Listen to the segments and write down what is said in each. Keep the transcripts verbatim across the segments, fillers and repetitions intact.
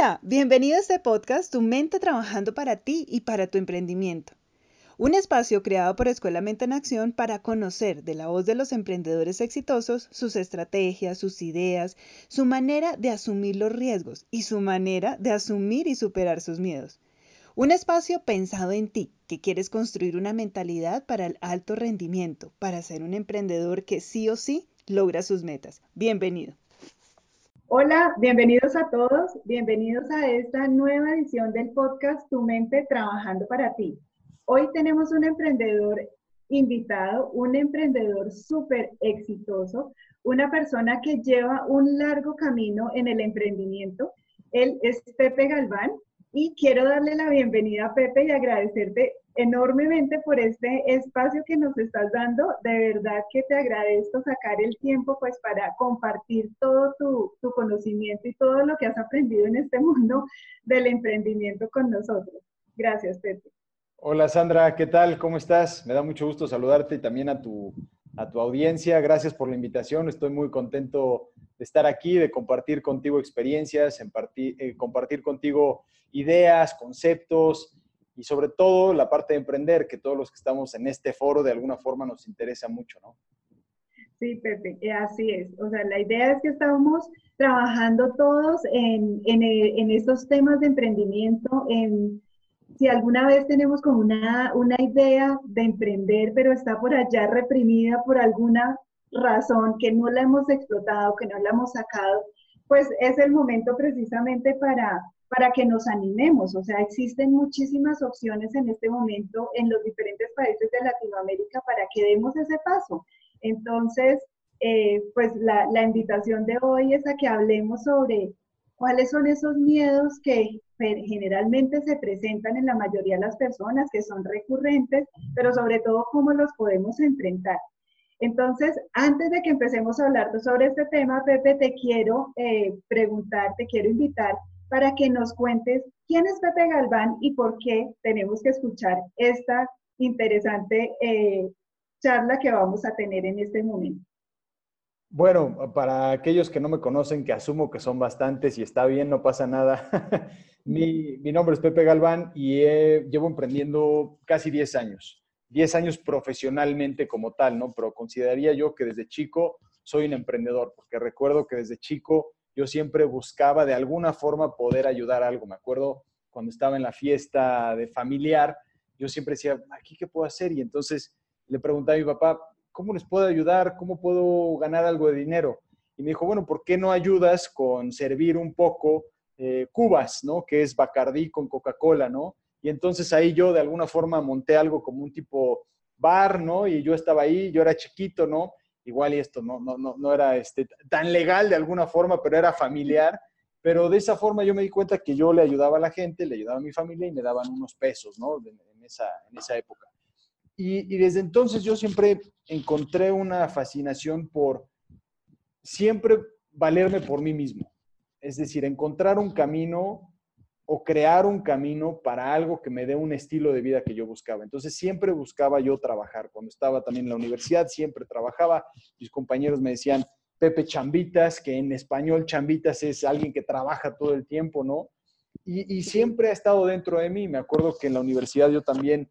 Hola, bienvenido a este podcast, Tu mente trabajando para ti y para tu emprendimiento. Un espacio creado por Escuela Mente en Acción para conocer de la voz de los emprendedores exitosos sus estrategias, sus ideas, su manera de asumir los riesgos y su manera de asumir y superar sus miedos. Un espacio pensado en ti, que quieres construir una mentalidad para el alto rendimiento, para ser un emprendedor que sí o sí logra sus metas. Bienvenido. Hola, bienvenidos a todos, bienvenidos a esta nueva edición del podcast Tu mente trabajando para ti. Hoy tenemos un emprendedor invitado, un emprendedor súper exitoso, una persona que lleva un largo camino en el emprendimiento. Él es Pepe Galván y quiero darle la bienvenida a Pepe y agradecerte enormemente por este espacio que nos estás dando. De verdad que te agradezco sacar el tiempo pues para compartir todo tu, tu conocimiento y todo lo que has aprendido en este mundo del emprendimiento con nosotros. Gracias, Pepe. Hola Sandra, ¿qué tal? ¿Cómo estás? Me da mucho gusto saludarte y también a tu, a tu audiencia. Gracias por la invitación. Estoy muy contento de estar aquí, de compartir contigo experiencias, en partir, eh, compartir contigo ideas, conceptos y sobre todo la parte de emprender, que todos los que estamos en este foro de alguna forma nos interesa mucho, ¿no? Sí, Pepe, eh, así es. O sea, la idea es que estamos trabajando todos en, en, eh, en estos temas de emprendimiento, en si alguna vez tenemos como una, una idea de emprender, pero está por allá reprimida por alguna razón que no la hemos explotado, que no la hemos sacado, pues es el momento precisamente para, para que nos animemos. O sea, existen muchísimas opciones en este momento en los diferentes países de Latinoamérica para que demos ese paso. Entonces, eh, pues la, la invitación de hoy es a que hablemos sobre cuáles son esos miedos que generalmente se presentan en la mayoría de las personas, que son recurrentes, pero sobre todo cómo los podemos enfrentar. Entonces, antes de que empecemos a hablar sobre este tema, Pepe, te quiero eh, preguntar, te quiero invitar para que nos cuentes quién es Pepe Galván y por qué tenemos que escuchar esta interesante eh, charla que vamos a tener en este momento. Bueno, para aquellos que no me conocen, que asumo que son bastantes y está bien, no pasa nada. mi, mi nombre es Pepe Galván y he, llevo emprendiendo casi diez años. diez años profesionalmente como tal, ¿no? Pero consideraría yo que desde chico soy un emprendedor, porque recuerdo que desde chico yo siempre buscaba de alguna forma poder ayudar a algo. Me acuerdo cuando estaba en la fiesta de familiar, yo siempre decía, ¿aquí qué puedo hacer? Y entonces le preguntaba a mi papá, ¿cómo les puedo ayudar? ¿Cómo puedo ganar algo de dinero? Y me dijo, bueno, ¿por qué no ayudas con servir un poco eh, cubas, ¿no? Que es Bacardí con Coca-Cola, ¿no? Y entonces ahí yo de alguna forma monté algo como un tipo bar, ¿no? Y yo estaba ahí, yo era chiquito, ¿no? Igual y esto no, no, no, no era este, tan legal de alguna forma, pero era familiar. Pero de esa forma yo me di cuenta que yo le ayudaba a la gente, le ayudaba a mi familia y me daban unos pesos, ¿no? En, en esa, en esa época. Y, y desde entonces yo siempre encontré una fascinación por siempre valerme por mí mismo. Es decir, encontrar un camino o crear un camino para algo que me dé un estilo de vida que yo buscaba. Entonces siempre buscaba yo trabajar. Cuando estaba también en la universidad, siempre trabajaba. Mis compañeros me decían, Pepe Chambitas, que en español chambitas es alguien que trabaja todo el tiempo, ¿no? Y, y siempre ha estado dentro de mí. Me acuerdo que en la universidad yo también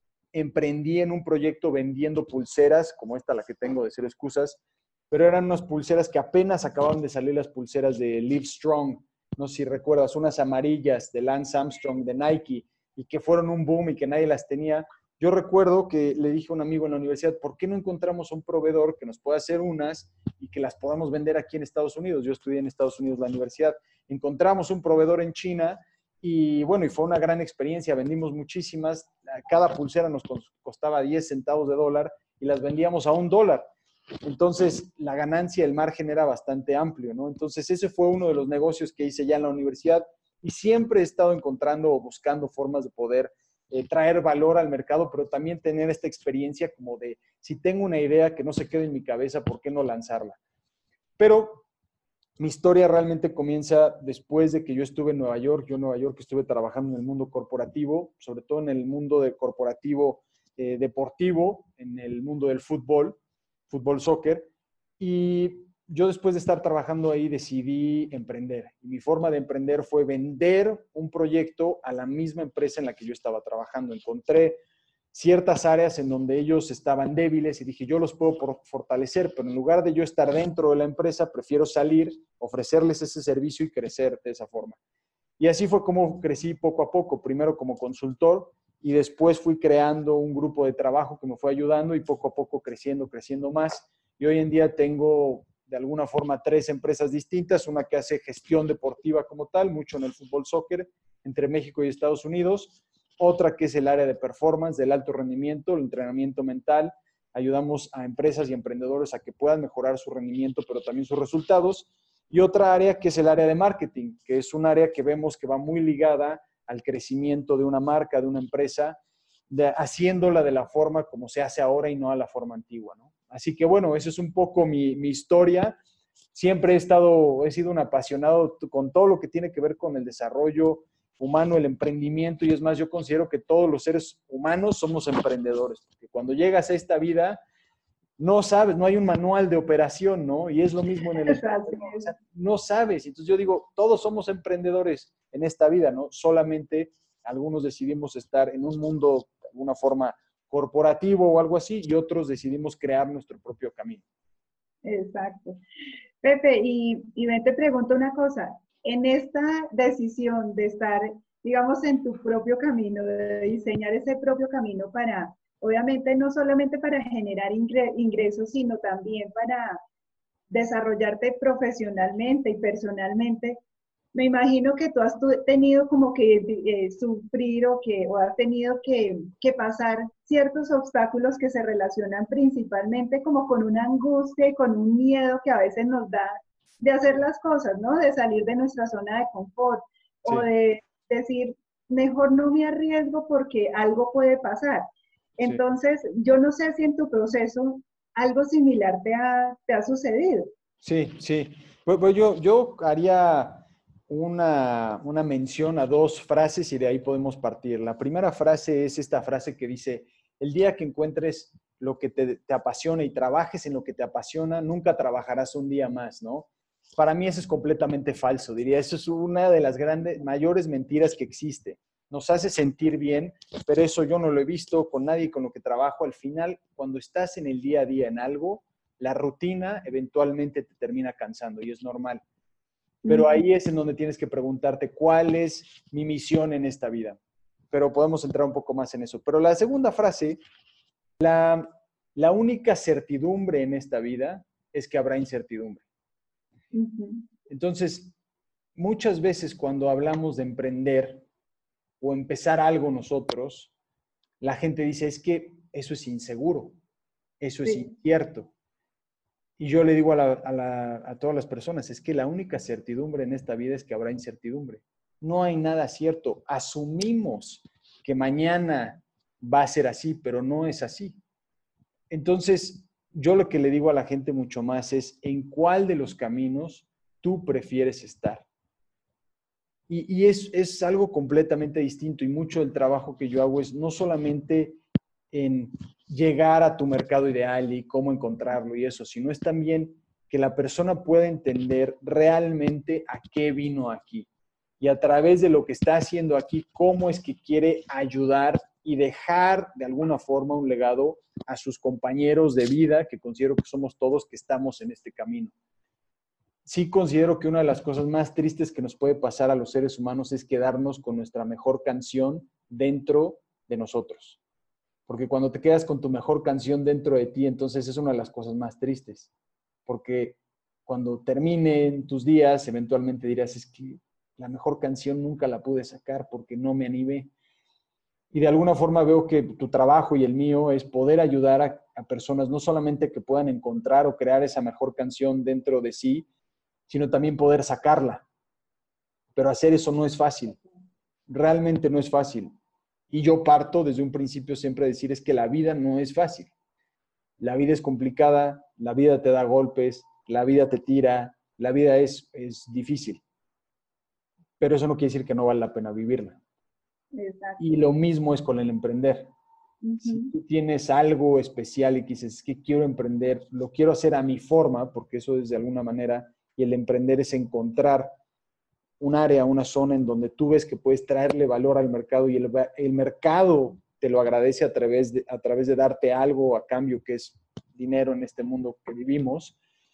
emprendí en un proyecto vendiendo pulseras, como esta, la que tengo de Cero Excusas, pero eran unas pulseras que apenas acababan de salir, las pulseras de Live Strong, no sé si recuerdas, unas amarillas de Lance Armstrong, de Nike, y que fueron un boom y que nadie las tenía. Yo recuerdo que le dije a un amigo en la universidad, ¿por qué no encontramos un proveedor que nos pueda hacer unas y que las podamos vender aquí en Estados Unidos? Yo estudié en Estados Unidos la universidad. Encontramos un proveedor en China y bueno, y fue una gran experiencia, vendimos muchísimas, cada pulsera nos costaba diez centavos de dólar y las vendíamos a un dólar. Entonces, la ganancia, el margen era bastante amplio, ¿no? Entonces, ese fue uno de los negocios que hice ya en la universidad y siempre he estado encontrando o buscando formas de poder eh, traer valor al mercado, pero también tener esta experiencia como de, si tengo una idea que no se quede en mi cabeza, ¿por qué no lanzarla? Pero mi historia realmente comienza después de que yo estuve en Nueva York. Yo en Nueva York estuve trabajando en el mundo corporativo, sobre todo en el mundo de corporativo eh, deportivo, en el mundo del fútbol, fútbol, soccer. Y yo después de estar trabajando ahí decidí emprender. Y mi forma de emprender fue vender un proyecto a la misma empresa en la que yo estaba trabajando. Encontré ciertas áreas en donde ellos estaban débiles y dije, yo los puedo fortalecer, pero en lugar de yo estar dentro de la empresa, prefiero salir, ofrecerles ese servicio y crecer de esa forma. Y así fue como crecí poco a poco, primero como consultor y después fui creando un grupo de trabajo que me fue ayudando y poco a poco creciendo, creciendo más. Y hoy en día tengo de alguna forma tres empresas distintas, una que hace gestión deportiva como tal, mucho en el fútbol soccer entre México y Estados Unidos, otra que es el área de performance, del alto rendimiento, el entrenamiento mental. Ayudamos a empresas y emprendedores a que puedan mejorar su rendimiento, pero también sus resultados. Y otra área que es el área de marketing, que es un área que vemos que va muy ligada al crecimiento de una marca, de una empresa, de, haciéndola de la forma como se hace ahora y no a la forma antigua, ¿no? Así que bueno, eso es un poco mi, mi historia. Siempre he estado, he sido un apasionado con todo lo que tiene que ver con el desarrollo humano, el emprendimiento, y es más, yo considero que todos los seres humanos somos emprendedores, porque cuando llegas a esta vida, no sabes, no hay un manual de operación, ¿no? Y es lo mismo en el empleo, ¿no? O sea, no sabes. Entonces yo digo, todos somos emprendedores en esta vida, ¿no? Solamente algunos decidimos estar en un mundo de alguna forma corporativo o algo así, y otros decidimos crear nuestro propio camino. Exacto. Pepe, y, y ven, te pregunto una cosa. En esta decisión de estar, digamos, en tu propio camino, de diseñar ese propio camino para, obviamente, no solamente para generar ingre, ingresos, sino también para desarrollarte profesionalmente y personalmente, me imagino que tú has tenido como que eh, sufrir o, que, o has tenido que, que pasar ciertos obstáculos que se relacionan principalmente como con una angustia y con un miedo que a veces nos da de hacer las cosas, ¿no? De salir de nuestra zona de confort Sí. o de decir, mejor no me arriesgo porque algo puede pasar. Entonces, sí. Yo no sé si en tu proceso algo similar te ha, te ha sucedido. Sí, sí. Pues, pues yo, yo haría una, una mención a dos frases y de ahí podemos partir. La primera frase es esta frase que dice, el día que encuentres lo que te, te apasiona y trabajes en lo que te apasiona, nunca trabajarás un día más, ¿no? Para mí eso es completamente falso, diría. Eso es una de las grandes, mayores mentiras que existe. Nos hace sentir bien, pero eso yo no lo he visto con nadie con lo que trabajo. Al final, cuando estás en el día a día en algo, la rutina eventualmente te termina cansando y es normal. Pero ahí es en donde tienes que preguntarte cuál es mi misión en esta vida. Pero podemos entrar un poco más en eso. Pero la segunda frase, la, la única certidumbre en esta vida es que habrá incertidumbre. Uh-huh. Entonces, muchas veces cuando hablamos de emprender o empezar algo nosotros, la gente dice, es que eso es inseguro, eso es sí. incierto. Y yo le digo a, la, a, la, a todas las personas, es que la única certidumbre en esta vida es que habrá incertidumbre. No hay nada cierto. Asumimos que mañana va a ser así, pero no es así. Entonces, yo lo que le digo a la gente mucho más es, ¿en cuál de los caminos tú prefieres estar? Y, y es, es algo completamente distinto y mucho del trabajo que yo hago es no solamente en llegar a tu mercado ideal y cómo encontrarlo y eso, sino es también que la persona pueda entender realmente a qué vino aquí y a través de lo que está haciendo aquí, cómo es que quiere ayudar y dejar de alguna forma un legado a sus compañeros de vida, que considero que somos todos que estamos en este camino. Sí considero que una de las cosas más tristes que nos puede pasar a los seres humanos es quedarnos con nuestra mejor canción dentro de nosotros. Porque cuando te quedas con tu mejor canción dentro de ti, entonces es una de las cosas más tristes. Porque cuando terminen tus días, eventualmente dirás, es que la mejor canción nunca la pude sacar porque no me animé. Y de alguna forma veo que tu trabajo y el mío es poder ayudar a, a personas no solamente que puedan encontrar o crear esa mejor canción dentro de sí, sino también poder sacarla. Pero hacer eso no es fácil. Realmente no es fácil. Y yo parto desde un principio siempre a decir es que la vida no es fácil. La vida es complicada, la vida te da golpes, la vida te tira, la vida es, es difícil. Pero eso no quiere decir que no vale la pena vivirla. Exacto. Y lo mismo es con el emprender. Si Ujú. tú tienes algo especial y que dices que quiero emprender, lo quiero hacer a mi forma, porque eso es de alguna manera, y el emprender es encontrar un área, una zona en donde tú ves que puedes traerle valor al mercado y el, el mercado te lo agradece a través, de, a través de darte algo a cambio, que es dinero en este mundo que vivimos.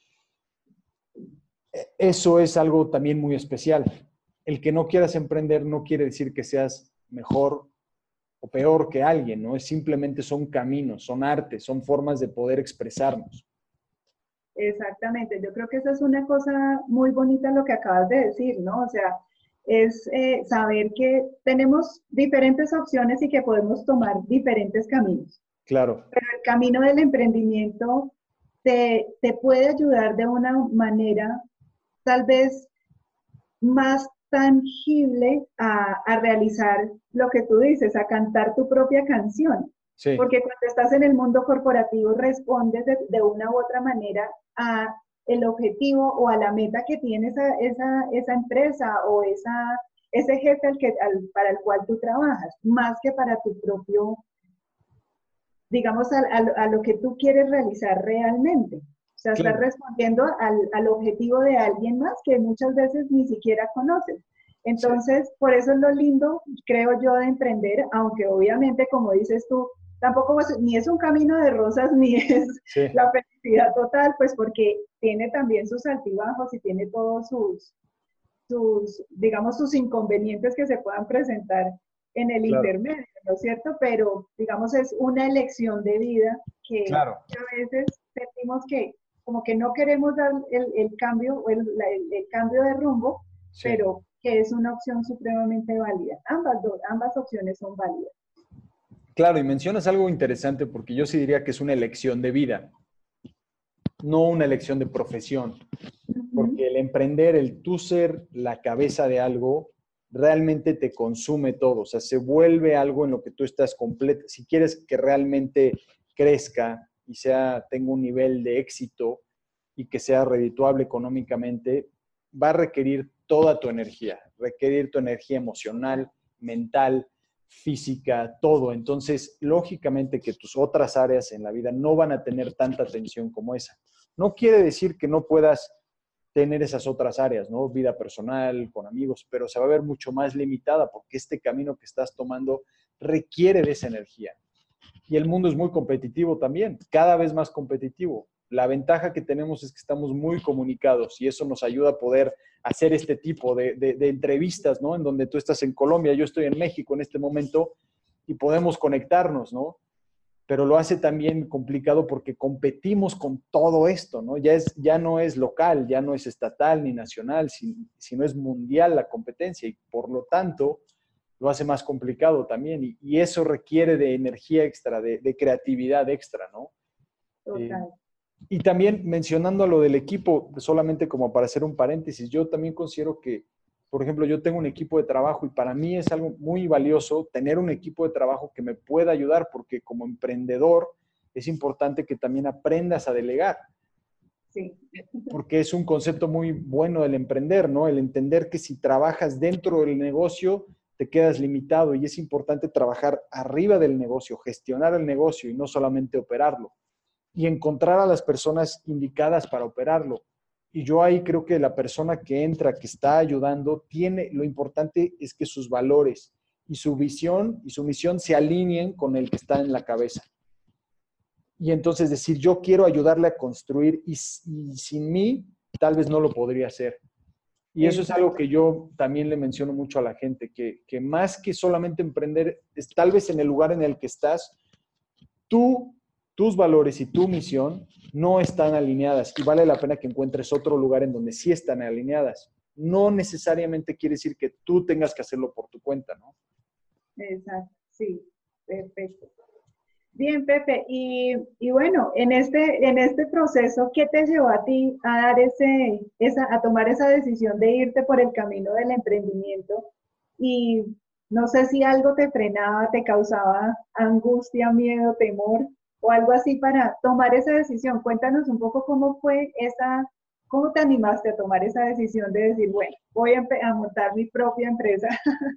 Eso es algo también muy especial. El que no quieras emprender no quiere decir que seas mejor o peor que alguien, ¿no? Es simplemente son caminos, son artes, son formas de poder expresarnos. Exactamente, yo creo que esa es una cosa muy bonita lo que acabas de decir, ¿no? O sea, es eh, saber que tenemos diferentes opciones y que podemos tomar diferentes caminos. Claro, Pero el camino del emprendimiento te, te puede ayudar de una manera tal vez más tangible a, a realizar lo que tú dices, a cantar tu propia canción. sí, Porque cuando estás en el mundo corporativo respondes de, de una u otra manera a el objetivo o a la meta que tiene esa, esa, esa empresa o esa, ese jefe al que, al, para el cual tú trabajas, más que para tu propio, digamos, a, a, a lo que tú quieres realizar realmente. O sea, estás claro, respondiendo al, al objetivo de alguien más que muchas veces ni siquiera conoces. sí, Entonces, por eso es lo lindo, creo yo, de emprender, aunque obviamente, como dices tú, tampoco es, ni es un camino de rosas, ni es sí, la felicidad total, pues porque tiene también sus altibajos y tiene todos sus, sus, digamos, sus inconvenientes que se puedan presentar en el claro, intermedio, ¿no es cierto? Pero, digamos, es una elección de vida que, claro, que a veces sentimos que como que no queremos dar el, el cambio o el, el, el, cambio de rumbo, sí. pero que es una opción supremamente válida. Ambas, dos, ambas opciones son válidas. Claro, y mencionas algo interesante porque yo sí diría que es una elección de vida, no una elección de profesión, Uh -huh. porque el emprender, el tú ser la cabeza de algo, realmente te consume todo, o sea, se vuelve algo en lo que tú estás completo. Si quieres que realmente crezca y sea, tenga un nivel de éxito y que sea redituable económicamente, va a requerir toda tu energía, requerir tu energía emocional, mental, física, todo. Entonces, lógicamente que tus otras áreas en la vida no van a tener tanta atención como esa. No quiere decir que no puedas tener esas otras áreas, ¿no? Vida personal, con amigos, pero se va a ver mucho más limitada porque este camino que estás tomando requiere de esa energía. Y el mundo es muy competitivo también, cada vez más competitivo. La ventaja que tenemos es que estamos muy comunicados y eso nos ayuda a poder hacer este tipo de, de, de entrevistas, ¿no? En donde tú estás en Colombia, yo estoy en México en este momento y podemos conectarnos, ¿no? Pero lo hace también complicado porque competimos con todo esto, ¿no? Ya, es, ya no es local, ya no es estatal ni nacional, sino es mundial la competencia y por lo tanto lo hace más complicado también y, y eso requiere de energía extra, de, de creatividad extra, ¿no? Eh, Total. y también mencionando lo del equipo, solamente como para hacer un paréntesis, yo también considero que, por ejemplo, yo tengo un equipo de trabajo y para mí es algo muy valioso tener un equipo de trabajo que me pueda ayudar, porque como emprendedor es importante que también aprendas a delegar, Sí. porque es un concepto muy bueno del emprender, ¿no? El entender que si trabajas dentro del negocio, te quedas limitado y es importante trabajar arriba del negocio, gestionar el negocio y no solamente operarlo y encontrar a las personas indicadas para operarlo. Y yo ahí creo que la persona que entra, que está ayudando, tiene, lo importante es que sus valores y su visión y su misión se alineen con el que está en la cabeza. Y entonces decir, yo quiero ayudarle a construir y, y sin mí tal vez no lo podría hacer. Y eso es algo Exacto. que yo también le menciono mucho a la gente, que, que más que solamente emprender, es tal vez en el lugar en el que estás, tú, tus valores y tu misión no están alineadas y vale la pena que encuentres otro lugar en donde sí están alineadas. No necesariamente quiere decir que tú tengas que hacerlo por tu cuenta, ¿no? Exacto. Sí. Perfecto. Bien, Pepe, y, y, bueno, en este, en este proceso, ¿qué te llevó a ti a dar ese, esa, a tomar esa decisión de irte por el camino del emprendimiento? Y no sé si algo te frenaba, te causaba angustia, miedo, temor o algo así para tomar esa decisión. Cuéntanos un poco cómo fue esa, cómo te animaste a tomar esa decisión de decir, bueno, voy a, a montar mi propia empresa.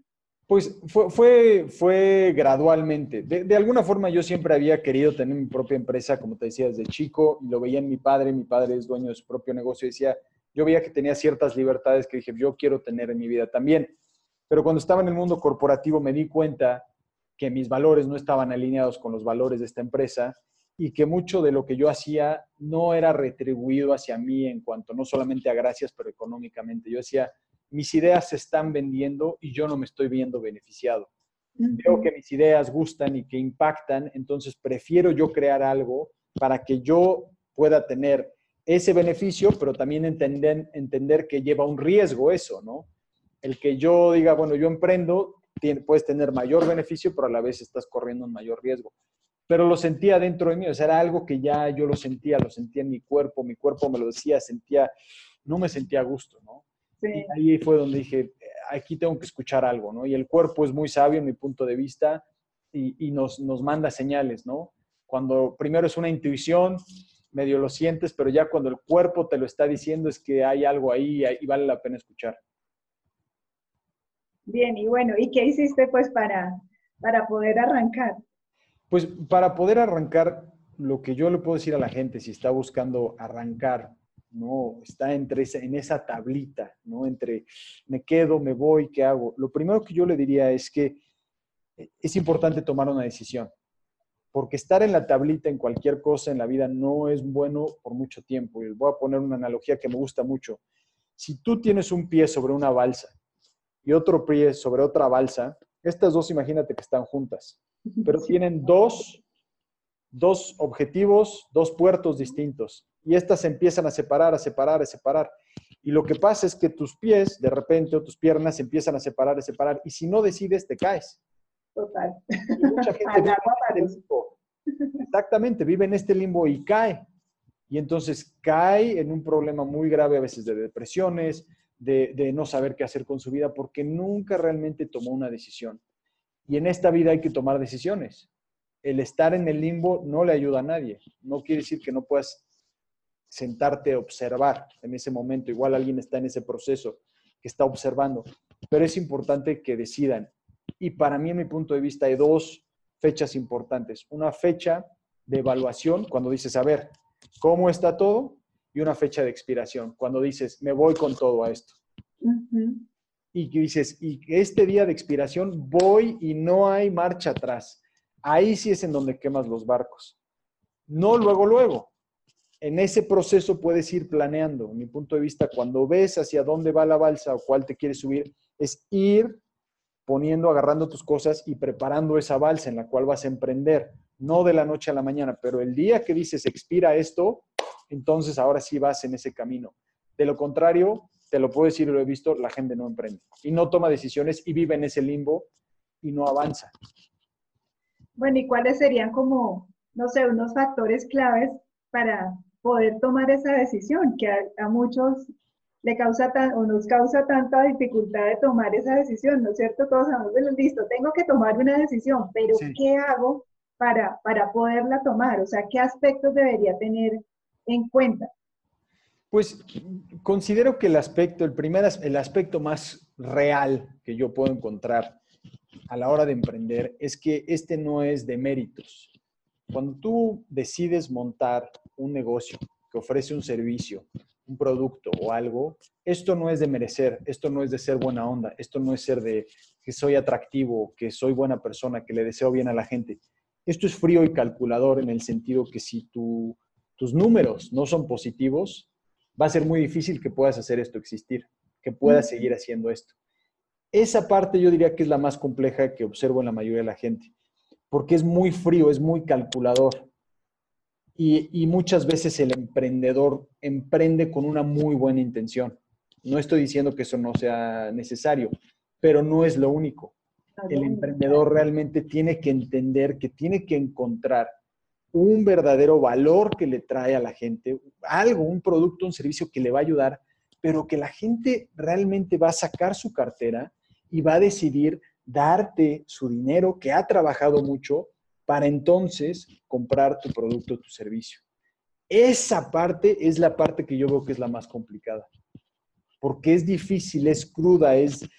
Pues fue, fue, fue gradualmente. De, de alguna forma yo siempre había querido tener mi propia empresa, como te decía, desde chico, y lo veía en mi padre. Mi padre es dueño de su propio negocio y decía, yo veía que tenía ciertas libertades que dije, yo quiero tener en mi vida también. Pero cuando estaba en el mundo corporativo me di cuenta que mis valores no estaban alineados con los valores de esta empresa y que mucho de lo que yo hacía no era retribuido hacia mí en cuanto no solamente a gracias, pero económicamente. Yo decía, mis ideas se están vendiendo y yo no me estoy viendo beneficiado. Veo que Ujú. mis ideas gustan y que impactan, entonces prefiero yo crear algo para que yo pueda tener ese beneficio, pero también entender, entender que lleva un riesgo eso, ¿no? El que yo diga, bueno, yo emprendo, tiene, puedes tener mayor beneficio, pero a la vez estás corriendo un mayor riesgo. Pero lo sentía dentro de mí, o sea, era algo que ya yo lo sentía, lo sentía en mi cuerpo, mi cuerpo me lo decía, sentía, no me sentía a gusto, ¿no? Y Sí. ahí fue donde dije, aquí tengo que escuchar algo, ¿no? Y el cuerpo es muy sabio en mi punto de vista y, y nos, nos manda señales, ¿no? Cuando primero es una intuición, medio lo sientes, pero ya cuando el cuerpo te lo está diciendo es que hay algo ahí y vale la pena escuchar. Bien, y bueno, ¿y qué hiciste pues para, para poder arrancar? Pues para poder arrancar, lo que yo le puedo decir a la gente si está buscando arrancar, ¿no? Está entre esa, en esa tablita, ¿no? Entre me quedo, me voy, ¿qué hago? Lo primero que yo le diría es que es importante tomar una decisión, porque estar en la tablita en cualquier cosa en la vida no es bueno por mucho tiempo. Y les voy a poner una analogía que me gusta mucho. Si tú tienes un pie sobre una balsa y otro pie sobre otra balsa, estas dos imagínate que están juntas, pero Sí, tienen dos dos objetivos, dos puertos distintos. Y estas se empiezan a separar, a separar, a separar. Y lo que pasa es que tus pies, de repente, o tus piernas se empiezan a separar, a separar. Y si no decides, te caes. total. Y mucha gente Al vive agua en este palos. limbo. Exactamente, vive en este limbo y cae. Y entonces cae en un problema muy grave, a veces de depresiones, de, de no saber qué hacer con su vida, porque nunca realmente tomó una decisión. Y en esta vida hay que tomar decisiones. El estar en el limbo no le ayuda a nadie. No quiere decir que no puedas sentarte a observar en ese momento. Igual alguien está en ese proceso que está observando. Pero es importante que decidan. Y para mí, en mi punto de vista, hay dos fechas importantes. Una fecha de evaluación, cuando dices, a ver, ¿cómo está todo? Y una fecha de expiración, cuando dices, me voy con todo a esto. Ujú. Y que dices, y este día de expiración voy y no hay marcha atrás. Ahí sí es en donde quemas los barcos. No luego, luego. En ese proceso puedes ir planeando. En mi punto de vista, cuando ves hacia dónde va la balsa o cuál te quieres subir, es ir poniendo, agarrando tus cosas y preparando esa balsa en la cual vas a emprender. No de la noche a la mañana, pero el día que dices expira esto, entonces ahora sí vas en ese camino. De lo contrario, te lo puedo decir y lo he visto, la gente no emprende y no toma decisiones y vive en ese limbo y no avanza. Bueno, ¿y cuáles serían como, no sé, unos factores claves para poder tomar esa decisión que a, a muchos le causa tan, o nos causa tanta dificultad de tomar esa decisión, ¿no es cierto? Todos sabemos, bueno, listo, tengo que tomar una decisión, pero Sí. ¿qué hago para, para poderla tomar? O sea, ¿qué aspectos debería tener en cuenta? Pues considero que el aspecto, el primer, el aspecto más real que yo puedo encontrar a la hora de emprender es que este no es de méritos. Cuando tú decides montar un negocio que ofrece un servicio, un producto o algo, esto no es de merecer, esto no es de ser buena onda, esto no es ser de que soy atractivo, que soy buena persona, que le deseo bien a la gente. Esto es frío y calculador en el sentido que si tu, tus números no son positivos, va a ser muy difícil que puedas hacer esto existir, que puedas seguir haciendo esto. Esa parte yo diría que es la más compleja que observo en la mayoría de la gente, porque es muy frío, es muy calculador. Y, y muchas veces el emprendedor emprende con una muy buena intención. No estoy diciendo que eso no sea necesario, pero no es lo único. No es lo El único, claro. emprendedor realmente tiene que entender que tiene que encontrar un verdadero valor que le trae a la gente, algo, un producto, un servicio que le va a ayudar, pero que la gente realmente va a sacar su cartera y va a decidir darte su dinero que ha trabajado mucho para entonces comprar tu producto o tu servicio. Esa parte es la parte que yo veo que es la más complicada, porque es difícil, es cruda, es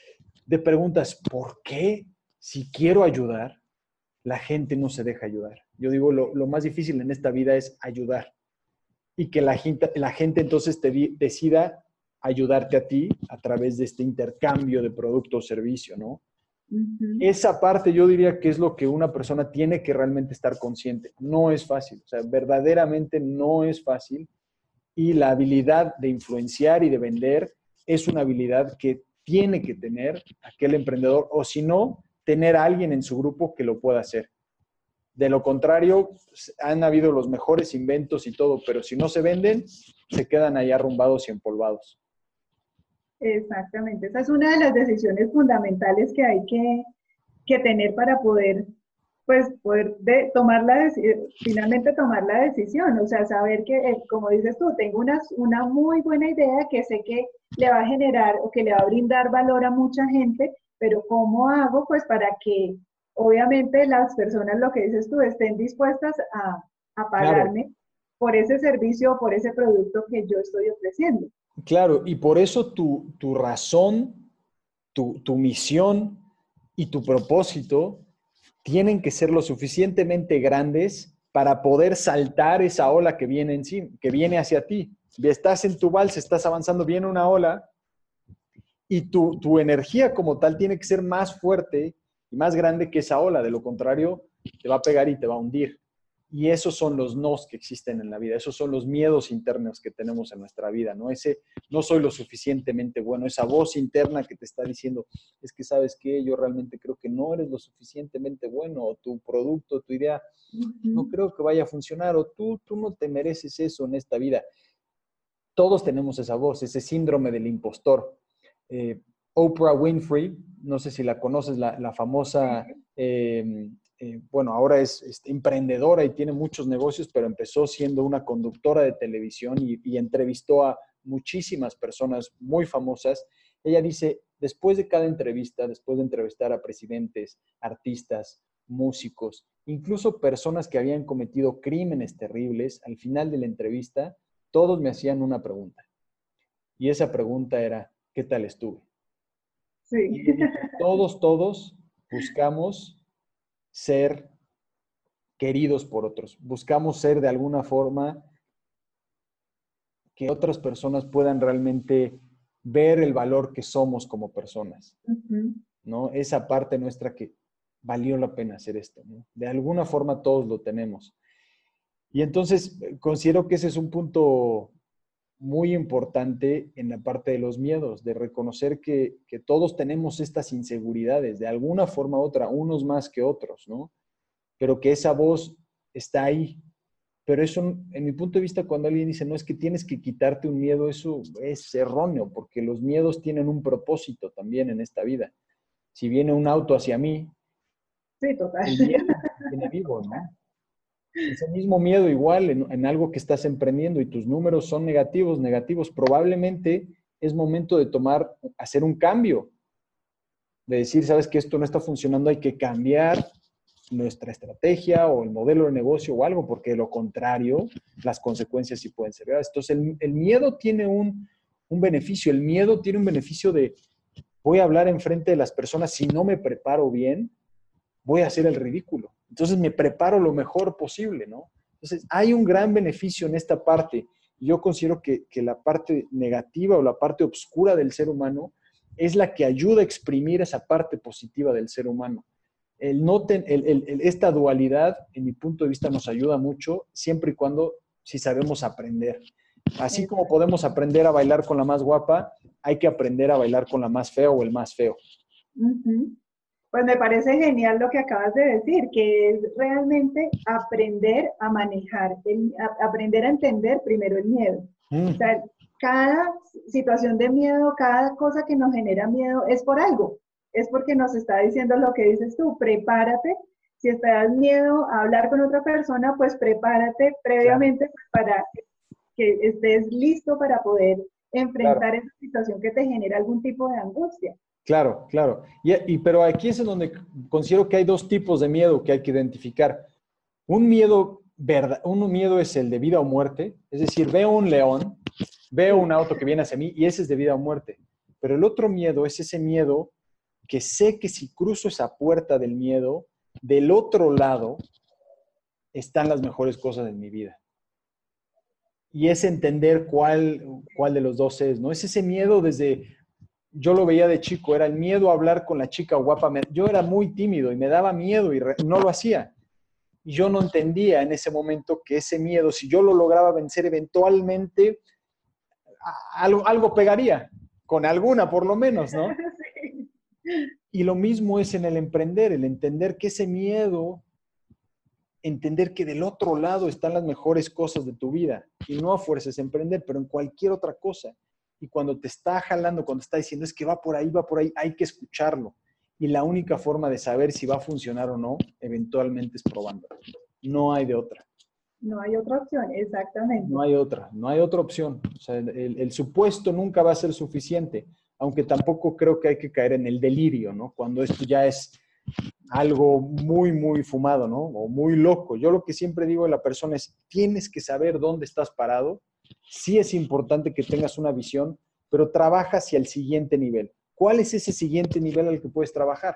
de preguntas, ¿por qué si quiero ayudar, la gente no se deja ayudar? Yo digo, lo, lo más difícil en esta vida es ayudar y que la gente, la gente entonces te di, decida ayudarte a ti a través de este intercambio de producto o servicio, ¿no? Uh-huh. Esa parte yo diría que es lo que una persona tiene que realmente estar consciente. No es fácil, o sea, verdaderamente no es fácil, y la habilidad de influenciar y de vender es una habilidad que tiene que tener aquel emprendedor, o si no, tener a alguien en su grupo que lo pueda hacer. De lo contrario, han habido los mejores inventos y todo, pero si no se venden, se quedan ahí arrumbados y empolvados. Exactamente. Esa es una de las decisiones fundamentales que hay que, que tener para poder, pues, poder de, tomar la, finalmente tomar la decisión. O sea, saber que, eh, como dices tú, tengo una, una muy buena idea que sé que le va a generar o que le va a brindar valor a mucha gente, pero ¿cómo hago? Pues para que obviamente las personas, lo que dices tú, estén dispuestas a, a pagarme claro. por ese servicio o por ese producto que yo estoy ofreciendo. Claro, y por eso tu, tu razón, tu, tu misión y tu propósito tienen que ser lo suficientemente grandes para poder saltar esa ola que viene, en sí, que viene hacia ti. Estás en tu balsa, estás avanzando, viene una ola y tu, tu energía como tal tiene que ser más fuerte y más grande que esa ola. De lo contrario, te va a pegar y te va a hundir. Y esos son los nos que existen en la vida. Esos son los miedos internos que tenemos en nuestra vida, ¿no? Ese no soy lo suficientemente bueno, esa voz interna que te está diciendo, es que ¿sabes qué? Yo realmente creo que no eres lo suficientemente bueno, o tu producto, tu idea, uh-huh. no creo que vaya a funcionar, o tú, tú no te mereces eso en esta vida. Todos tenemos esa voz, ese síndrome del impostor. Eh, Oprah Winfrey, no sé si la conoces, la, la famosa... Eh, Eh, bueno, ahora es, es emprendedora y tiene muchos negocios, pero empezó siendo una conductora de televisión y, y entrevistó a muchísimas personas muy famosas. Ella dice, después de cada entrevista, después de entrevistar a presidentes, artistas, músicos, incluso personas que habían cometido crímenes terribles, al final de la entrevista, todos me hacían una pregunta. Y esa pregunta era, ¿qué tal estuve? Sí. Y dice, todos, todos buscamos ser queridos por otros. Buscamos ser de alguna forma que otras personas puedan realmente ver el valor que somos como personas, uh-huh. ¿no? Esa parte nuestra que valió la pena hacer esto, ¿no? De alguna forma todos lo tenemos. Y entonces considero que ese es un punto muy importante en la parte de los miedos, de reconocer que, que todos tenemos estas inseguridades, de alguna forma u otra, unos más que otros, ¿no? Pero que esa voz está ahí. Pero eso, en mi punto de vista, cuando alguien dice, no, es que tienes que quitarte un miedo, eso es erróneo, porque los miedos tienen un propósito también en esta vida. Si viene un auto hacia mí, sí, total. el miedo viene vivo, ¿no? Ese mismo miedo igual en, en algo que estás emprendiendo y tus números son negativos, negativos, probablemente es momento de tomar, hacer un cambio, de decir, sabes que esto no está funcionando, hay que cambiar nuestra estrategia o el modelo de negocio o algo, porque de lo contrario, las consecuencias sí pueden ser graves. Entonces, el, el miedo tiene un, un beneficio. El miedo tiene un beneficio de, voy a hablar enfrente de las personas, si no me preparo bien, voy a hacer el ridículo. Entonces, me preparo lo mejor posible, ¿no? Entonces, hay un gran beneficio en esta parte. Yo considero que, que la parte negativa o la parte oscura del ser humano es la que ayuda a exprimir esa parte positiva del ser humano. El no ten, el, el, el, esta dualidad, en mi punto de vista, nos ayuda mucho siempre y cuando si sabemos aprender. Así como podemos aprender a bailar con la más guapa, hay que aprender a bailar con la más fea o el más feo. Uh-huh. Pues me parece genial lo que acabas de decir, que es realmente aprender a manejar, el, a, aprender a entender primero el miedo. Mm. O sea, cada situación de miedo, cada cosa que nos genera miedo es por algo. Es porque nos está diciendo lo que dices tú, prepárate. Si estás miedo a hablar con otra persona, pues prepárate previamente claro. para que estés listo para poder enfrentar claro. esa situación que te genera algún tipo de angustia. Claro, claro. Y, y, pero aquí es en donde considero que hay dos tipos de miedo que hay que identificar. Un miedo, verdad, un miedo es el de vida o muerte, es decir, veo un león, veo un auto que viene hacia mí y ese es de vida o muerte. Pero el otro miedo es ese miedo que sé que si cruzo esa puerta del miedo, del otro lado están las mejores cosas en mi vida. Y es entender cuál, cuál de los dos es, ¿no? Es ese miedo desde, yo lo veía de chico, era el miedo a hablar con la chica guapa. Yo era muy tímido y me daba miedo y no lo hacía. Y yo no entendía en ese momento que ese miedo, si yo lo lograba vencer, eventualmente algo, algo pegaría, con alguna por lo menos, ¿no? Sí. Y lo mismo es en el emprender, el entender que ese miedo, entender que del otro lado están las mejores cosas de tu vida. Y no a fuerzas emprender, pero en cualquier otra cosa. Y cuando te está jalando, cuando está diciendo es que va por ahí, va por ahí, hay que escucharlo. Y la única forma de saber si va a funcionar o no, eventualmente es probándolo. No hay de otra. No hay otra opción, exactamente. No hay otra, no hay otra opción. O sea, el, el supuesto nunca va a ser suficiente, aunque tampoco creo que hay que caer en el delirio, ¿no? Cuando esto ya es algo muy, muy fumado, ¿no? O muy loco. Yo lo que siempre digo a la persona es, tienes que saber dónde estás parado. Sí es importante que tengas una visión, pero trabaja hacia el siguiente nivel. ¿Cuál es ese siguiente nivel al que puedes trabajar?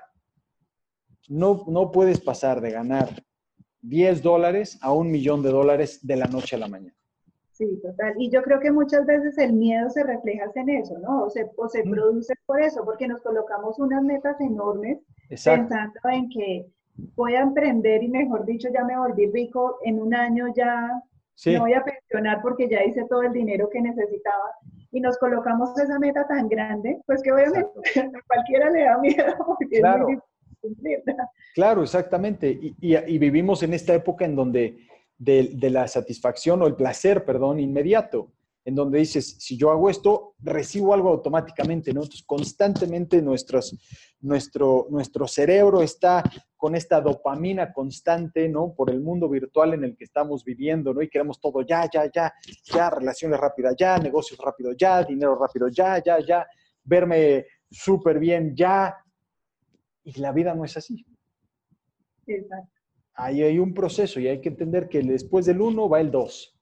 No, no puedes pasar de ganar diez dólares a un millón de dólares de la noche a la mañana. Sí, total. Y yo creo que muchas veces el miedo se refleja en eso, ¿no? O se, o se Mm. produce por eso, porque nos colocamos unas metas enormes. Exacto. Pensando en que voy a emprender y, mejor dicho, ya me volví rico, en un año ya Sí. me voy a pensionar porque ya hice todo el dinero que necesitaba. Y nos colocamos esa meta tan grande, pues que obviamente a cualquiera le da miedo porque Claro. es muy difícil cumplirla. Claro, exactamente. Y, y, y vivimos en esta época en donde de, de la satisfacción o el placer, perdón, inmediato, en donde dices, si yo hago esto, recibo algo automáticamente, ¿no? Entonces, constantemente nuestros, nuestro, nuestro cerebro está con esta dopamina constante, ¿no? Por el mundo virtual en el que estamos viviendo, ¿no? Y queremos todo ya, ya, ya, ya, relaciones rápidas ya, negocios rápidos ya, dinero rápido ya, ya, ya, verme súper bien ya. Y la vida no es así. Exacto. Ahí hay un proceso y hay que entender que después del uno va el dos.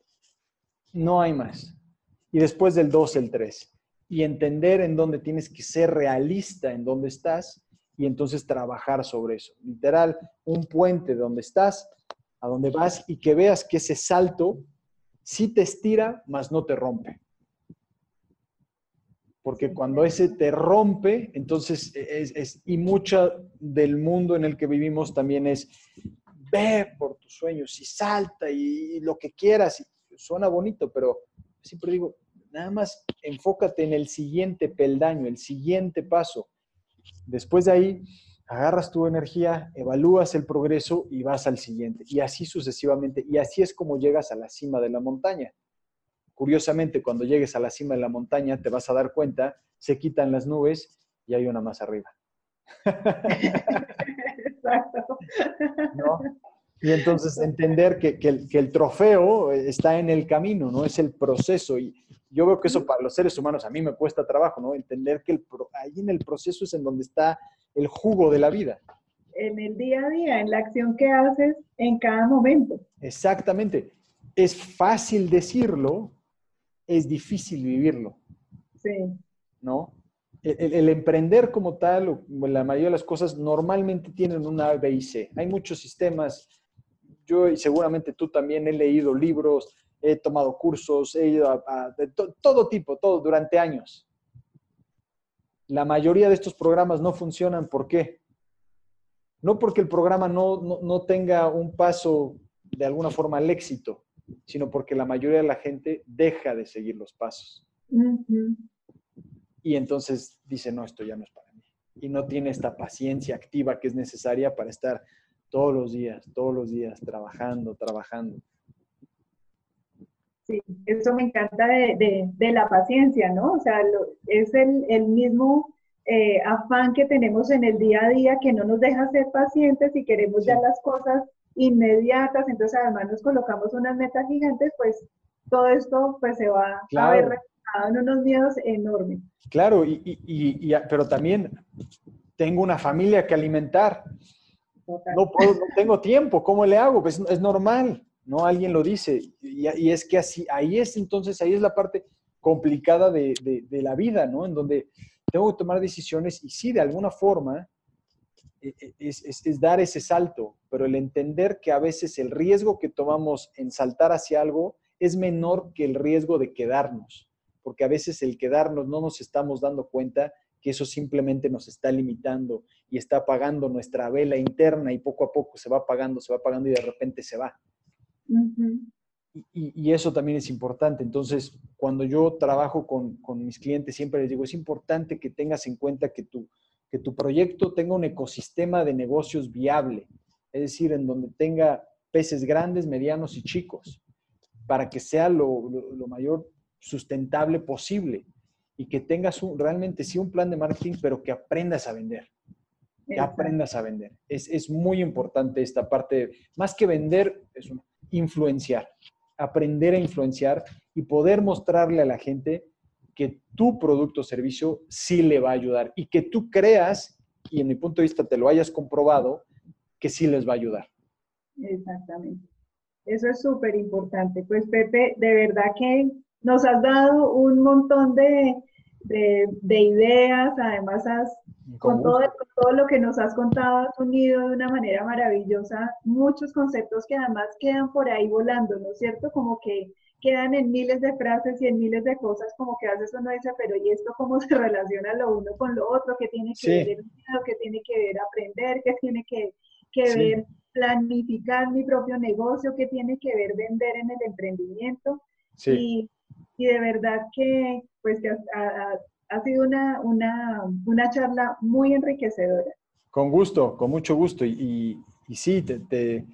No hay más. Y después del dos, el tres. Y entender en dónde tienes que ser realista, en dónde estás, y entonces trabajar sobre eso. Literal, un puente de donde estás, a donde vas, y que veas que ese salto sí te estira, mas no te rompe. Porque Sí, cuando ese te rompe, entonces es, es, y mucho del mundo en el que vivimos también es, ve por tus sueños y salta y, y lo que quieras. Y suena bonito, pero siempre digo, nada más enfócate en el siguiente peldaño, el siguiente paso. Después de ahí, agarras tu energía, evalúas el progreso y vas al siguiente. Y así sucesivamente. Y así es como llegas a la cima de la montaña. Curiosamente, cuando llegues a la cima de la montaña, te vas a dar cuenta, se quitan las nubes y hay una más arriba. Exacto. ¿No? Y entonces entender que, que, el, que el trofeo está en el camino, no es el proceso. Y yo veo que eso para los seres humanos a mí me cuesta trabajo, ¿no? Entender que el, ahí en el proceso es en donde está el jugo de la vida. En el día a día, en la acción que haces en cada momento. Exactamente. Es fácil decirlo, es difícil vivirlo. Sí. ¿No? El, el, el emprender como tal, o la mayoría de las cosas normalmente tienen una A, B y C. Hay muchos sistemas. Yo y seguramente tú también he leído libros, he tomado cursos, he ido a, a de to, todo tipo, todo, durante años. La mayoría de estos programas no funcionan. ¿Por qué? No porque el programa no, no, no tenga un paso de alguna forma al éxito, sino porque la mayoría de la gente deja de seguir los pasos. Uh-huh. Y entonces dice, no, esto ya no es para mí. Y no tiene esta paciencia activa que es necesaria para estar todos los días, todos los días, trabajando, trabajando. Sí, eso me encanta de, de, de la paciencia, ¿no? O sea, lo, es el, el mismo eh, afán que tenemos en el día a día que no nos deja ser pacientes y queremos Sí. ya las cosas inmediatas. Entonces, además nos colocamos unas metas gigantes, pues todo esto pues se va Claro. a ver reflejado en unos miedos enormes. Claro, y, y, y, y, pero también tengo una familia que alimentar. No, puedo, no tengo tiempo, ¿cómo le hago? Pues es normal, ¿no? Alguien lo dice. Y, y es que así, ahí es entonces, ahí es la parte complicada de, de, de la vida, ¿no? En donde tengo que tomar decisiones y sí, de alguna forma, es, es, es dar ese salto, pero el entender que a veces el riesgo que tomamos en saltar hacia algo es menor que el riesgo de quedarnos, porque a veces el quedarnos no nos estamos dando cuenta que eso simplemente nos está limitando y está apagando nuestra vela interna y poco a poco se va apagando, se va apagando y de repente se va. Uh-huh. Y, y eso también es importante. Entonces, cuando yo trabajo con, con mis clientes, siempre les digo, es importante que tengas en cuenta que tu, que tu proyecto tenga un ecosistema de negocios viable, es decir, en donde tenga peces grandes, medianos y chicos, para que sea lo, lo, lo mayor sustentable posible y que tengas un, realmente sí un plan de marketing, pero que aprendas a vender. Que aprendas a vender. Es, es muy importante esta parte, más que vender, es un, influenciar. Aprender a influenciar y poder mostrarle a la gente que tu producto o servicio sí le va a ayudar y que tú creas, y en mi punto de vista te lo hayas comprobado, que sí les va a ayudar. Exactamente. Eso es súper importante. Pues Pepe, de verdad que nos has dado un montón de, de, de ideas, además has, con, con, todo, con todo lo que nos has contado, has unido de una manera maravillosa muchos conceptos que además quedan por ahí volando, ¿no es cierto? Como que quedan en miles de frases y en miles de cosas, como que a veces uno dice, pero ¿y esto cómo se relaciona lo uno con lo otro? ¿Qué tiene que sí. ver el miedo? ¿Qué tiene que ver aprender? ¿Qué tiene que, que sí. ver planificar mi propio negocio? ¿Qué tiene que ver vender en el emprendimiento? Sí. Y, y de verdad que, pues, que ha, ha, ha sido una, una, una charla muy enriquecedora. Con gusto, con mucho gusto. Y, y, y sí, te, te,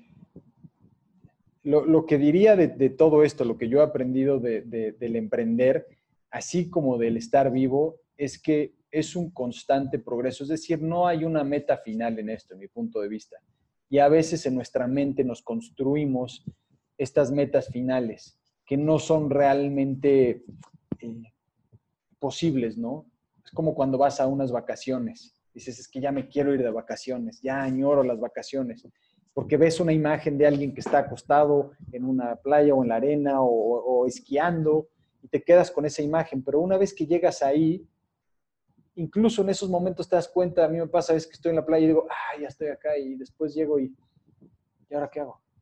lo, lo que diría de, de todo esto, lo que yo he aprendido de, de, del emprender, así como del estar vivo, es que es un constante progreso. Es decir, no hay una meta final en esto, en mi punto de vista. Y a veces en nuestra mente nos construimos estas metas finales que no son realmente eh, posibles, ¿no? Es como cuando vas a unas vacaciones. Dices, es que ya me quiero ir de vacaciones, ya añoro las vacaciones, porque ves una imagen de alguien que está acostado en una playa o en la arena o, o esquiando y te quedas con esa imagen, pero una vez que llegas ahí, incluso en esos momentos te das cuenta, a mí me pasa, es que estoy en la playa y digo, ah, ya estoy acá, y después llego y, ¿y ahora qué hago?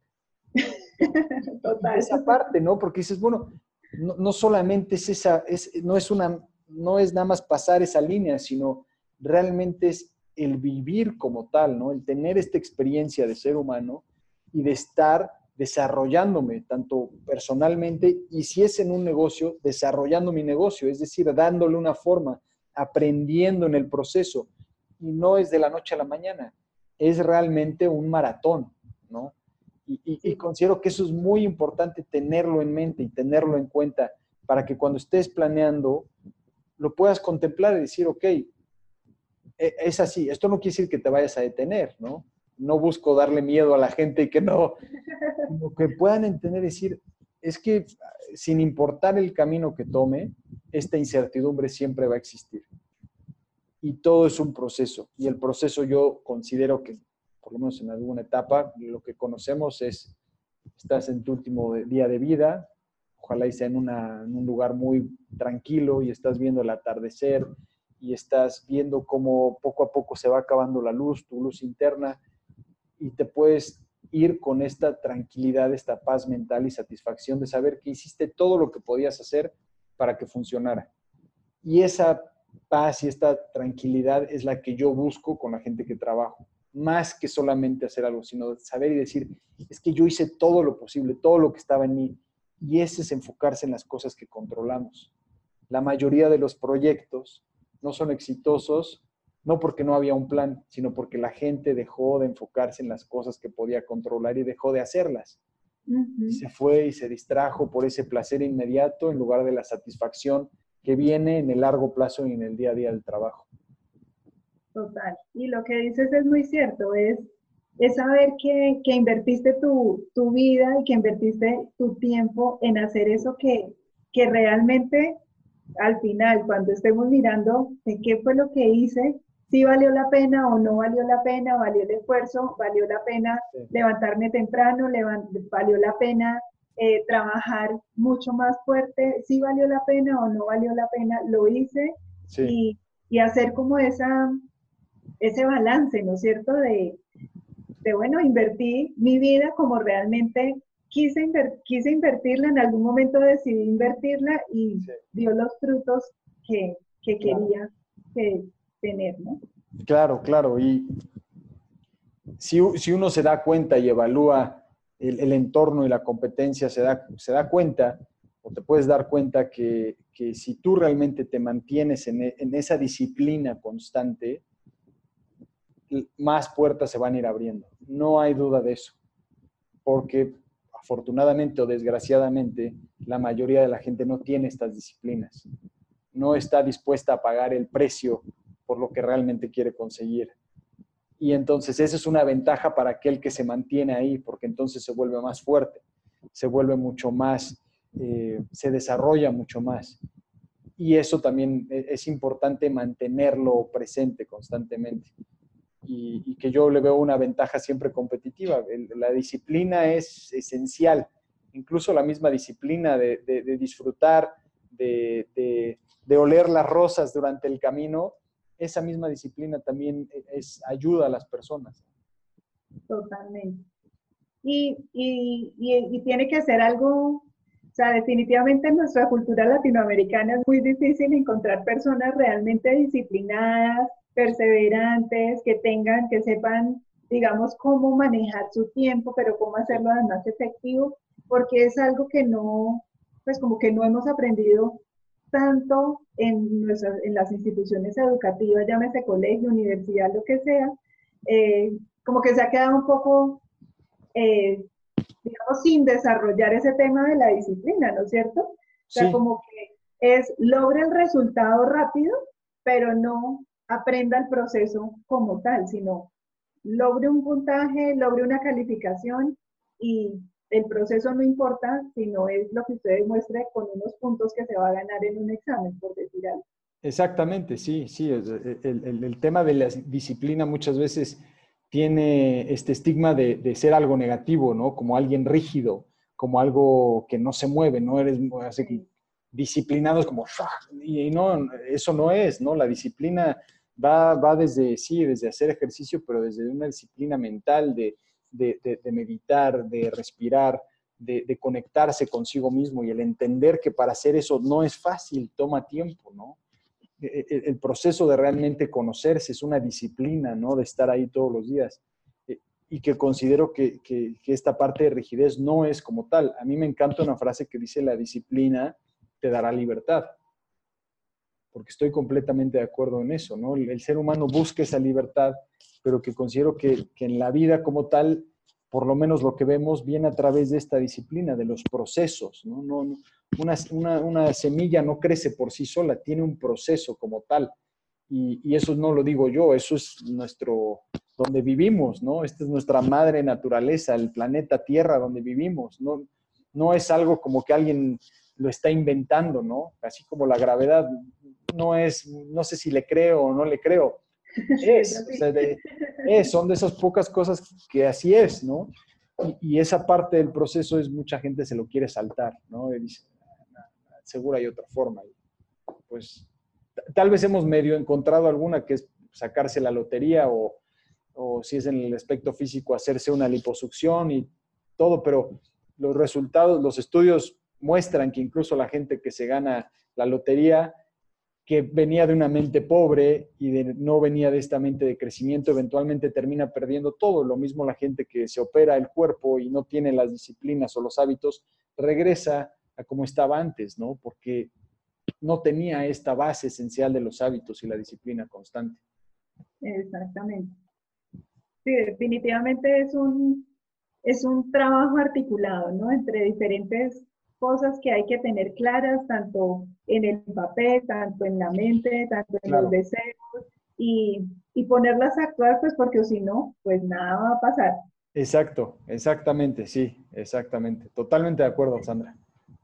Total. Y esa parte, ¿no? Porque dices, bueno, no, no solamente es esa, es, no, es una, no es nada más pasar esa línea, sino realmente es el vivir como tal, ¿no? El tener esta experiencia de ser humano y de estar desarrollándome, tanto personalmente, y si es en un negocio, desarrollando mi negocio, es decir, dándole una forma, aprendiendo en el proceso. Y no es de la noche a la mañana, es realmente un maratón, ¿no? Y, y, y considero que eso es muy importante tenerlo en mente y tenerlo en cuenta para que cuando estés planeando lo puedas contemplar y decir, ok, es así, esto no quiere decir que te vayas a detener, ¿no? No busco darle miedo a la gente y que no, sino que puedan entender y decir, es que sin importar el camino que tome, esta incertidumbre siempre va a existir. Y todo es un proceso. Y el proceso yo considero que, por lo menos en alguna etapa, lo que conocemos es, estás en tu último día de vida, ojalá y sea en, una, en un lugar muy tranquilo y estás viendo el atardecer y estás viendo cómo poco a poco se va acabando la luz, tu luz interna, y te puedes ir con esta tranquilidad, esta paz mental y satisfacción de saber que hiciste todo lo que podías hacer para que funcionara. Y esa paz y esta tranquilidad es la que yo busco con la gente que trabajo. Más que solamente hacer algo, sino saber y decir, es que yo hice todo lo posible, todo lo que estaba en mí. Y ese es enfocarse en las cosas que controlamos. La mayoría de los proyectos no son exitosos, no porque no había un plan, sino porque la gente dejó de enfocarse en las cosas que podía controlar y dejó de hacerlas. Uh-huh. Y se fue y se distrajo por ese placer inmediato en lugar de la satisfacción que viene en el largo plazo y en el día a día del trabajo. Total. Y lo que dices es muy cierto, es, es saber que, que invertiste tu, tu vida y que invertiste tu tiempo en hacer eso que, que realmente al final, cuando estemos mirando de qué fue lo que hice, si valió la pena o no valió la pena, valió el esfuerzo, valió la pena sí. levantarme temprano, levant, valió la pena eh, trabajar mucho más fuerte, si valió la pena o no valió la pena, lo hice sí. y y hacer como esa, ese balance, ¿no es cierto? De, de, bueno, invertí mi vida como realmente quise, inver quise invertirla, en algún momento decidí invertirla y Sí. dio los frutos que, que Claro. quería que tener, ¿no? Claro, claro. Y si, si uno se da cuenta y evalúa el, el entorno y la competencia, se da, se da cuenta, o te puedes dar cuenta que, que si tú realmente te mantienes en, en esa disciplina constante, más puertas se van a ir abriendo. No hay duda de eso. Porque afortunadamente o desgraciadamente, la mayoría de la gente no tiene estas disciplinas. No está dispuesta a pagar el precio por lo que realmente quiere conseguir. Y entonces esa es una ventaja para aquel que se mantiene ahí, porque entonces se vuelve más fuerte, se vuelve mucho más, eh, se desarrolla mucho más. Y eso también es importante mantenerlo presente constantemente. Y, y que yo le veo una ventaja siempre competitiva. El, la disciplina es esencial, incluso la misma disciplina de, de, de disfrutar, de, de, de oler las rosas durante el camino, esa misma disciplina también es, ayuda a las personas. Totalmente. Y, y, y, y tiene que ser algo, o sea, definitivamente en nuestra cultura latinoamericana es muy difícil encontrar personas realmente disciplinadas, perseverantes, que tengan, que sepan, digamos, cómo manejar su tiempo, pero cómo hacerlo además efectivo, porque es algo que no, pues como que no hemos aprendido tanto en, nuestras, en las instituciones educativas, llámese colegio, universidad, lo que sea, eh, como que se ha quedado un poco eh, digamos, sin desarrollar ese tema de la disciplina, ¿no es cierto? O sea, Sí, como que es, logra el resultado rápido, pero no aprenda el proceso como tal, sino logre un puntaje, logre una calificación y el proceso no importa, sino es lo que usted demuestre con unos puntos que se va a ganar en un examen, por decir algo. exactamente, sí, sí. El, el, el tema de la disciplina muchas veces tiene este estigma de, de, ser algo negativo, ¿no? Como alguien rígido, como algo que no se mueve, ¿no? Eres así, Sí. disciplinado, es como, y, y no, eso no es, ¿no? La disciplina va, va desde, sí, desde hacer ejercicio, pero desde una disciplina mental de, de, de, de meditar, de respirar, de, de conectarse consigo mismo y el entender que para hacer eso no es fácil, toma tiempo, ¿no? El, el proceso de realmente conocerse es una disciplina, ¿no? De estar ahí todos los días. Y que considero que, que, que esta parte de rigidez no es como tal. A mí me encanta una frase que dice: la disciplina te dará libertad. Porque estoy completamente de acuerdo en eso, ¿no? El, el ser humano busca esa libertad, pero que considero que, que en la vida como tal, por lo menos lo que vemos, viene a través de esta disciplina, de los procesos, ¿no? No, no una, una, una, semilla no crece por sí sola, tiene un proceso como tal. Y, y, eso no lo digo yo, eso es nuestro, donde vivimos, ¿no? Esta es nuestra madre naturaleza, el planeta Tierra donde vivimos, ¿no? No es algo como que alguien lo está inventando, ¿no? Así como la gravedad no es, no sé si le creo o no le creo, Sí, es es, o así. sea, de, es, son de esas pocas cosas que así es, ¿no? Y, y, esa parte del proceso es, mucha gente se lo quiere saltar, ¿no? Y dice, seguro hay otra forma. Y pues tal vez hemos medio encontrado alguna, que es sacarse la lotería o, o si es en el aspecto físico, hacerse una liposucción y todo, pero los resultados, los estudios muestran que incluso la gente que se gana la lotería, que venía de una mente pobre y de, no venía de esta mente de crecimiento, eventualmente termina perdiendo todo. Lo mismo la gente que se opera el cuerpo y no tiene las disciplinas o los hábitos, regresa a como estaba antes, ¿no? Porque no tenía esta base esencial de los hábitos y la disciplina constante. Exactamente. Sí, definitivamente es un, es un trabajo articulado, ¿no? Entre diferentes cosas que hay que tener claras, tanto en el papel, tanto en la mente, tanto en los Claro. deseos, y, y ponerlas a actuar, pues porque si no, pues nada va a pasar. Exacto, exactamente, sí, exactamente. Totalmente de acuerdo, Sandra.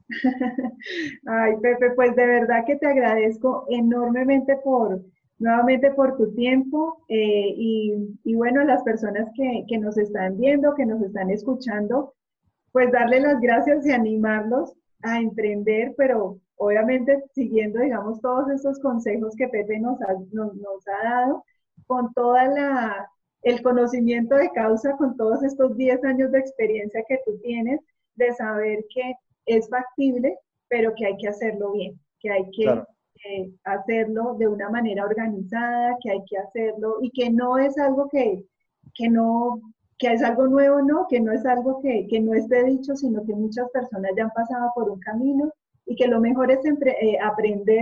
Ay, Pepe, pues de verdad que te agradezco enormemente por, nuevamente por tu tiempo eh, y, y, bueno, a las personas que, que nos están viendo, que nos están escuchando, pues darle las gracias y animarlos a emprender, pero obviamente siguiendo, digamos, todos esos consejos que Pepe nos ha, nos, nos ha dado, con toda la, el conocimiento de causa, con todos estos diez años de experiencia que tú tienes, de saber que es factible, pero que hay que hacerlo bien, que hay que Claro. eh, hacerlo de una manera organizada, que hay que hacerlo y que no es algo que, que no, que es algo nuevo, no, que no es algo que, que no esté dicho, sino que muchas personas ya han pasado por un camino y que lo mejor es eh, aprender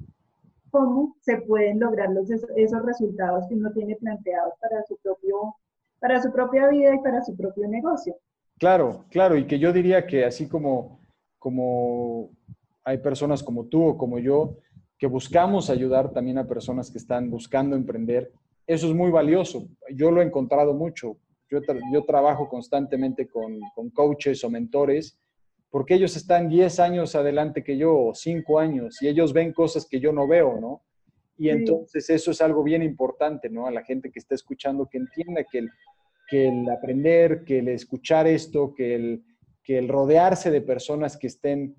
cómo se pueden lograr los, esos resultados que uno tiene planteados para su, propio, para su propia vida y para su propio negocio. Claro, claro, y que yo diría que así como, como hay personas como tú o como yo que buscamos ayudar también a personas que están buscando emprender, eso es muy valioso. Yo lo he encontrado mucho. Yo, tra yo trabajo constantemente con, con coaches o mentores porque ellos están diez años adelante que yo, o cinco años, y ellos ven cosas que yo no veo, ¿no? Y Sí. entonces eso es algo bien importante, ¿no? A la gente que está escuchando que entienda que el, que el aprender, que el escuchar esto, que el, que el rodearse de personas que estén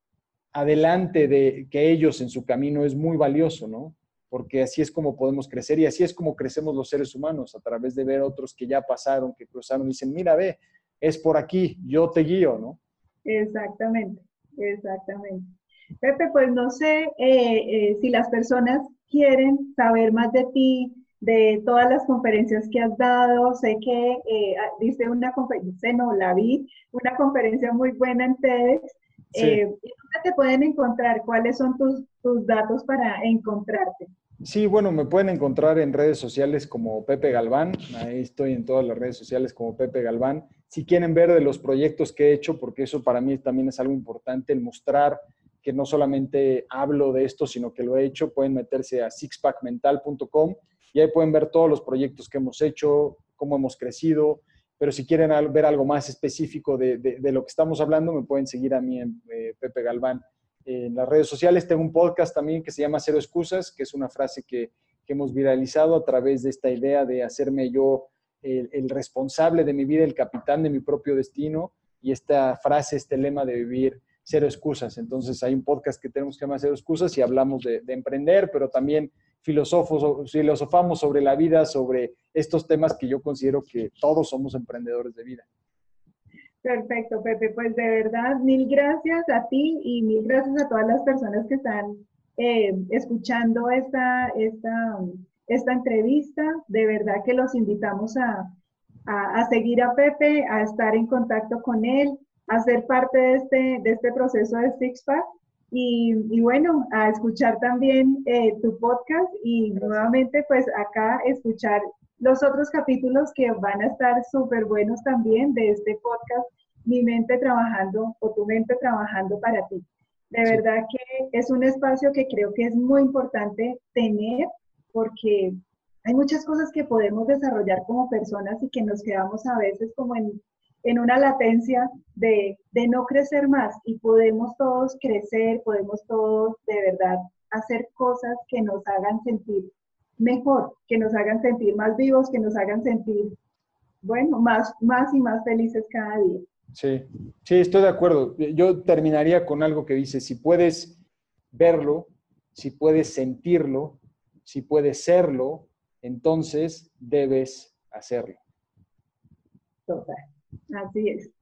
adelante de que ellos en su camino es muy valioso, ¿no? Porque así es como podemos crecer y así es como crecemos los seres humanos, a través de ver otros que ya pasaron, que cruzaron y dicen, mira, ve, es por aquí, yo te guío, ¿no? Exactamente, exactamente. Pepe, pues no sé eh, eh, si las personas quieren saber más de ti, de todas las conferencias que has dado. Sé que eh, ah, diste una conferencia, no, la vi, una conferencia muy buena en TEDx. Sí. Eh, ¿Dónde te pueden encontrar? ¿Cuáles son tus, tus datos para encontrarte? Sí, bueno, me pueden encontrar en redes sociales como Pepe Galván. Ahí estoy en todas las redes sociales como Pepe Galván. Si quieren ver de los proyectos que he hecho, porque eso para mí también es algo importante, el mostrar que no solamente hablo de esto, sino que lo he hecho, pueden meterse a six pack mental punto com y ahí pueden ver todos los proyectos que hemos hecho, cómo hemos crecido. Pero si quieren ver algo más específico de, de, de lo que estamos hablando, me pueden seguir a mí en eh, Pepe Galván en las redes sociales. Tengo un podcast también que se llama Cero Excusas, que es una frase que, que hemos viralizado a través de esta idea de hacerme yo el, el responsable de mi vida, el capitán de mi propio destino, y esta frase, este lema de vivir cero excusas. Entonces hay un podcast que tenemos que se llama Cero Excusas y hablamos de, de emprender, pero también filosofos, filosofamos sobre la vida, sobre estos temas que yo considero que todos somos emprendedores de vida. Perfecto, Pepe. Pues de verdad, mil gracias a ti y mil gracias a todas las personas que están eh, escuchando esta, esta, esta entrevista. De verdad que los invitamos a, a, a seguir a Pepe, a estar en contacto con él, a ser parte de este, de este proceso de Sixpack y, y bueno, a escuchar también eh, tu podcast y Gracias. nuevamente pues acá escuchar los otros capítulos que van a estar súper buenos también de este podcast, Mi mente trabajando o tu mente trabajando para ti. De Sí. verdad que es un espacio que creo que es muy importante tener porque hay muchas cosas que podemos desarrollar como personas y que nos quedamos a veces como en, en una latencia de, de no crecer más y podemos todos crecer, podemos todos de verdad hacer cosas que nos hagan sentir mejor, que nos hagan sentir más vivos, que nos hagan sentir, bueno, más, más y más felices cada día. Sí, sí, estoy de acuerdo. Yo terminaría con algo que dice, si puedes verlo, si puedes sentirlo, si puedes serlo, entonces debes hacerlo. Total, así es.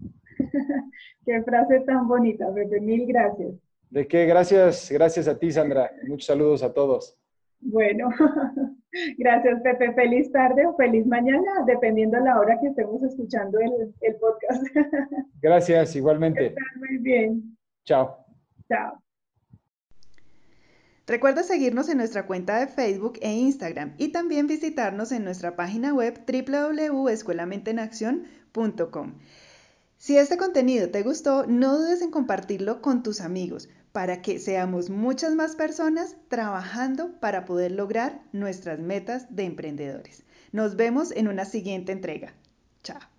Qué frase tan bonita, Pepe, mil gracias. ¿De qué? Gracias, gracias a ti, Sandra. Muchos saludos a todos. Bueno, gracias Pepe, feliz tarde o feliz mañana, dependiendo de la hora que estemos escuchando el, el podcast. Gracias, igualmente. Estás muy bien. Chao. Chao. Recuerda seguirnos en nuestra cuenta de Facebook e Instagram y también visitarnos en nuestra página web w w w punto escuela mente en acción punto com. Si este contenido te gustó, no dudes en compartirlo con tus amigos para que seamos muchas más personas trabajando para poder lograr nuestras metas de emprendedores. Nos vemos en una siguiente entrega. Chao.